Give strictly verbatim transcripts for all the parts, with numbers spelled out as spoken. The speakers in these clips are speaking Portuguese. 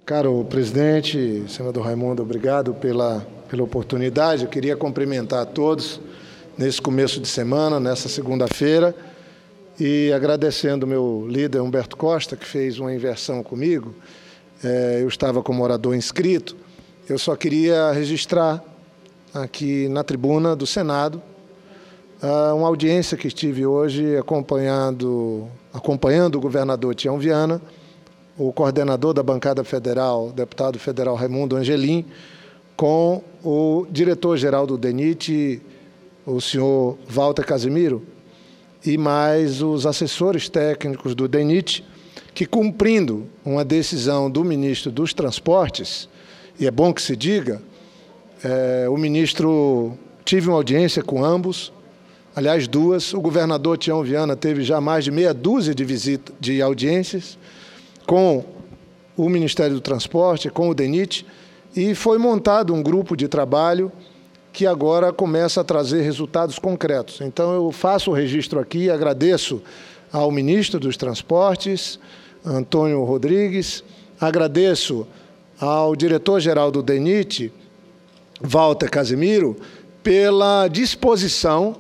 Caro presidente, senador Raimundo, obrigado pela, pela oportunidade. Eu queria cumprimentar a todos nesse começo de semana, nessa segunda-feira, e agradecendo o meu líder, Humberto Costa, que fez uma inversão comigo. É, eu estava como orador inscrito. Eu só queria registrar aqui na tribuna do Senado uma audiência que estive hoje acompanhando, acompanhando o governador Tião Viana, o coordenador da bancada federal, deputado federal Raimundo Angelim, com o diretor-geral do DENIT, o senhor Walter Casimiro, e mais os assessores técnicos do DENIT, que, cumprindo uma decisão do ministro dos Transportes, e é bom que se diga, é, o ministro tive uma audiência com ambos, aliás, duas. O governador Tião Viana teve já mais de meia dúzia de visitas, de audiências, com o Ministério do Transporte, com o DENIT, e foi montado um grupo de trabalho que agora começa a trazer resultados concretos. Então, eu faço o registro aqui, agradeço ao ministro dos Transportes, Antônio Rodrigues, agradeço ao diretor-geral do DENIT, Walter Casimiro, pela disposição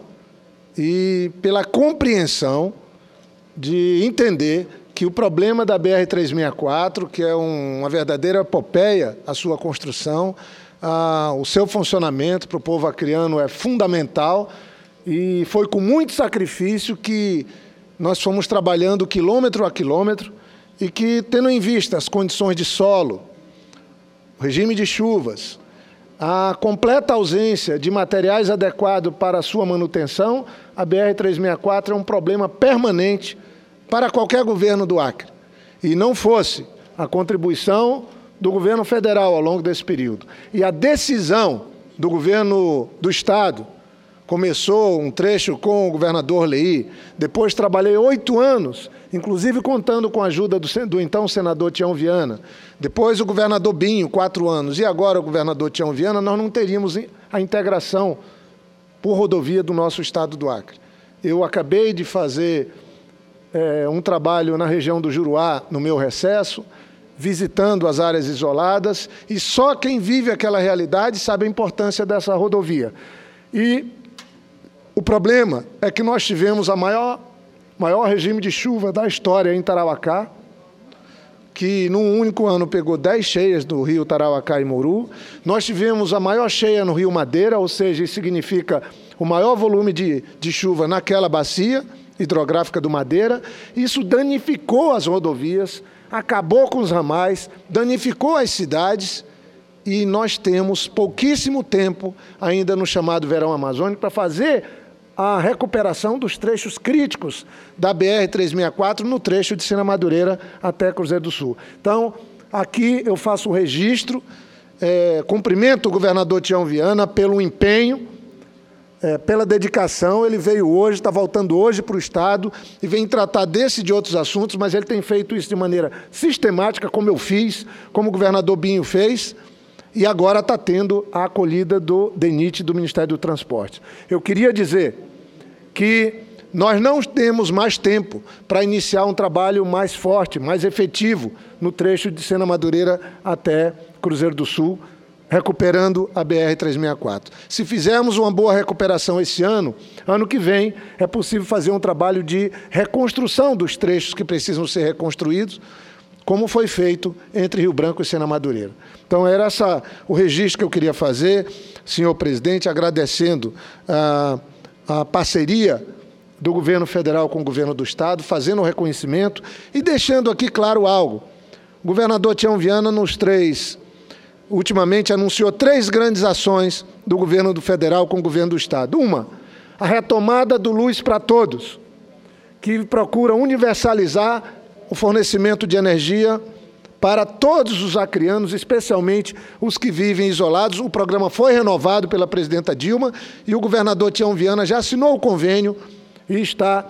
e pela compreensão de entender que o problema da B R trezentos e sessenta e quatro, que é um, uma verdadeira epopeia, a sua construção, a, o seu funcionamento para o povo acreano é fundamental, e foi com muito sacrifício que nós fomos trabalhando quilômetro a quilômetro, e que, tendo em vista as condições de solo, o regime de chuvas, a completa ausência de materiais adequados para a sua manutenção, a B R trezentos e sessenta e quatro é um problema permanente para qualquer governo do Acre. E não fosse a contribuição do governo federal ao longo desse período e a decisão do governo do Estado, começou um trecho com o governador Leí, depois trabalhei oito anos, inclusive contando com a ajuda do, do então senador Tião Viana, depois o governador Binho, quatro anos, e agora o governador Tião Viana, nós não teríamos a integração por rodovia do nosso estado do Acre. Eu acabei de fazer é, um trabalho na região do Juruá, no meu recesso, visitando as áreas isoladas, e só quem vive aquela realidade sabe a importância dessa rodovia. E o problema é que nós tivemos a maior, maior regime de chuva da história em Tarauacá, que num único ano pegou dez cheias do rio Tarauacá e Mouru. Nós tivemos a maior cheia no rio Madeira, ou seja, isso significa o maior volume de, de chuva naquela bacia hidrográfica do Madeira. Isso danificou as rodovias, acabou com os ramais, danificou as cidades, e nós temos pouquíssimo tempo ainda no chamado verão amazônico para fazer a recuperação dos trechos críticos da B R trezentos e sessenta e quatro no trecho de Sena Madureira até Cruzeiro do Sul. Então, aqui eu faço o registro, é, cumprimento o governador Tião Viana pelo empenho, é, pela dedicação. Ele veio hoje, está voltando hoje para o Estado e vem tratar desse e de outros assuntos, mas ele tem feito isso de maneira sistemática, como eu fiz, como o governador Binho fez, e agora está tendo a acolhida do DENIT, do Ministério do Transporte. Eu queria dizer que nós não temos mais tempo para iniciar um trabalho mais forte, mais efetivo, no trecho de Sena Madureira até Cruzeiro do Sul, recuperando a B R trezentos e sessenta e quatro. Se fizermos uma boa recuperação esse ano, ano que vem é possível fazer um trabalho de reconstrução dos trechos que precisam ser reconstruídos, como foi feito entre Rio Branco e Sena Madureira. Então, era essa o registro que eu queria fazer, senhor presidente, agradecendo a, a parceria do governo federal com o governo do Estado, fazendo o reconhecimento e deixando aqui claro algo. O governador Tião Viana, nos três, ultimamente, anunciou três grandes ações do governo do federal com o governo do Estado. Uma, a retomada do Luz para Todos, que procura universalizar o fornecimento de energia para todos os acreanos, especialmente os que vivem isolados. O programa foi renovado pela presidenta Dilma e o governador Tião Viana já assinou o convênio e está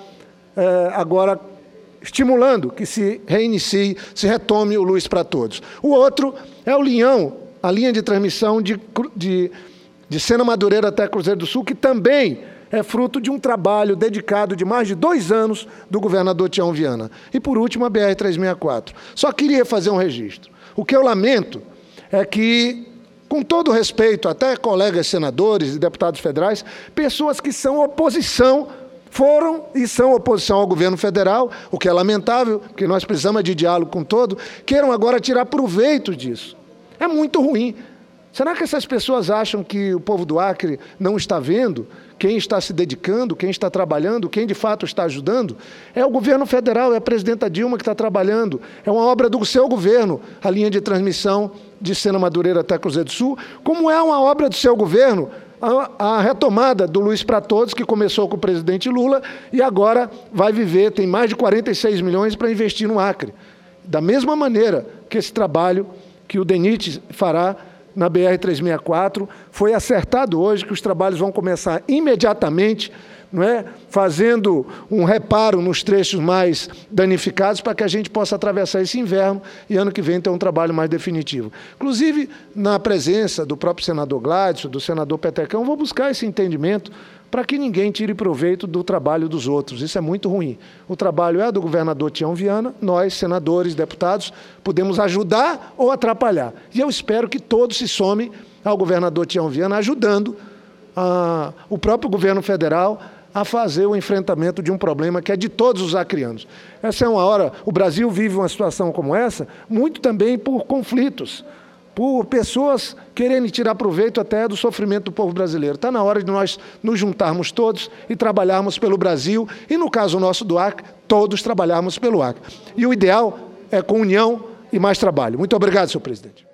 é, agora estimulando que se reinicie, se retome o Luz para Todos. O outro é o linhão, a linha de transmissão de, de, de Sena Madureira até Cruzeiro do Sul, que também é fruto de um trabalho dedicado de mais de dois anos do governador Tião Viana. E, por último, a B R trezentos e sessenta e quatro. Só queria fazer um registro. O que eu lamento é que, com todo respeito, até colegas senadores e deputados federais, pessoas que são oposição, foram e são oposição ao governo federal, o que é lamentável, porque nós precisamos de diálogo com todo, queiram agora tirar proveito disso. É muito ruim. Será que essas pessoas acham que o povo do Acre não está vendo quem está se dedicando, quem está trabalhando, quem de fato está ajudando? É o governo federal, é a presidenta Dilma que está trabalhando, é uma obra do seu governo, a linha de transmissão de Sena Madureira até Cruzeiro do Sul, como é uma obra do seu governo, a, a retomada do Luz para Todos, que começou com o presidente Lula e agora vai viver, tem mais de quarenta e seis milhões para investir no Acre. Da mesma maneira que esse trabalho que o DENIT fará na B R trezentos e sessenta e quatro, foi acertado hoje que os trabalhos vão começar imediatamente, não é? Fazendo um reparo nos trechos mais danificados para que a gente possa atravessar esse inverno e ano que vem ter um trabalho mais definitivo. Inclusive, na presença do próprio senador Gladson, do senador Petecão, vou buscar esse entendimento para que ninguém tire proveito do trabalho dos outros. Isso é muito ruim. O trabalho é do governador Tião Viana, nós, senadores, deputados, podemos ajudar ou atrapalhar. E eu espero que todos se somem ao governador Tião Viana, ajudando a, o próprio governo federal a fazer o enfrentamento de um problema que é de todos os acreanos. Essa é uma hora, o Brasil vive uma situação como essa, muito também por conflitos, por pessoas querendo tirar proveito até do sofrimento do povo brasileiro. Está na hora de nós nos juntarmos todos e trabalharmos pelo Brasil, e no caso nosso do Acre, todos trabalharmos pelo Acre. E o ideal é com união e mais trabalho. Muito obrigado, senhor presidente.